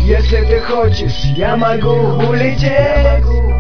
Если ты хочешь, я могу улететь.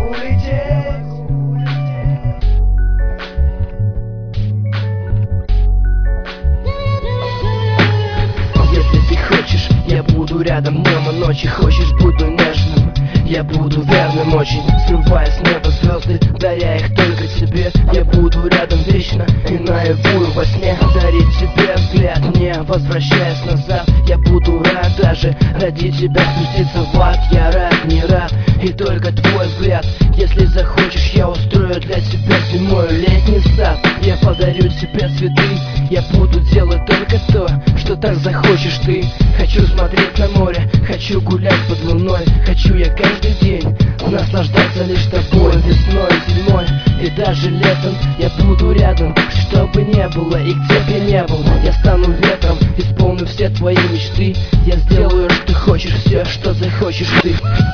Если ты хочешь, я буду рядом днем и ночью. Хочешь, буду нежным, я буду верным очень. Срывая с неба звезды, даря их только тебе. Я буду рядом вечно и наяву и во сне дарить тебе взгляд, не возвращаясь назад. Я буду рад даже ради тебя спуститься в ад. Я рад, не рад, и только твой взгляд. Если захочешь, я устрою для тебя зимой летний сад. Я подарю тебе цветы, я буду делать только то, что так захочешь ты. Хочу смотреть на море, хочу гулять под луной. Хочу я каждый день наслаждаться лишь тобой. Весной, зимой и даже летом я буду рядом, что бы ни было и где бы я не был. Я стану ветром, исполню все твои мечты. Я сделаю, что хочешь, все, что захочешь ты.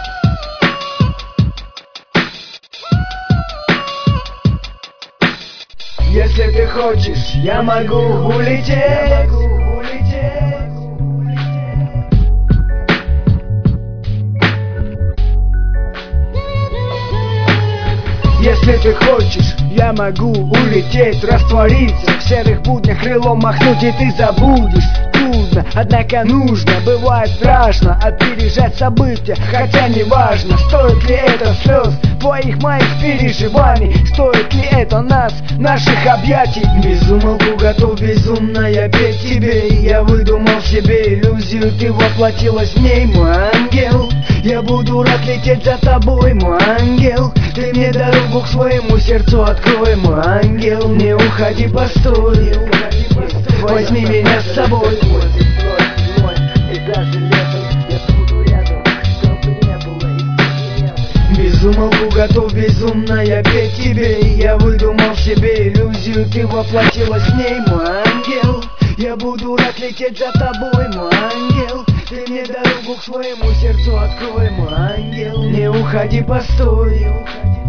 Если ты хочешь, я могу улететь. Если ты хочешь, я могу улететь, раствориться в серых буднях, крылом махнуть, и ты забудешь. Трудно, однако нужно, бывает страшно опережать события, хотя не важно, стоит ли это слез, твоих моих переживаний, стоит ли это нас, наших объятий. Безумолку готов безумно я петь тебе, и я выдумал себе иллюзию, ты воплотилась в ней, мой ангел. Я буду рад лететь за тобой, мой ангел. Ты мне дорогу к своему сердцу открой, мой ангел. Не уходи, постой, возьми меня с собой. Безумолку готов безумно я петь тебе, и я выдумал себе иллюзию, ты воплотилась в ней, мой ангел. Я буду рад лететь за тобой, мой ангел. Ты мне дорогу к своему сердцу открой, мой ангел. Не уходи, постой.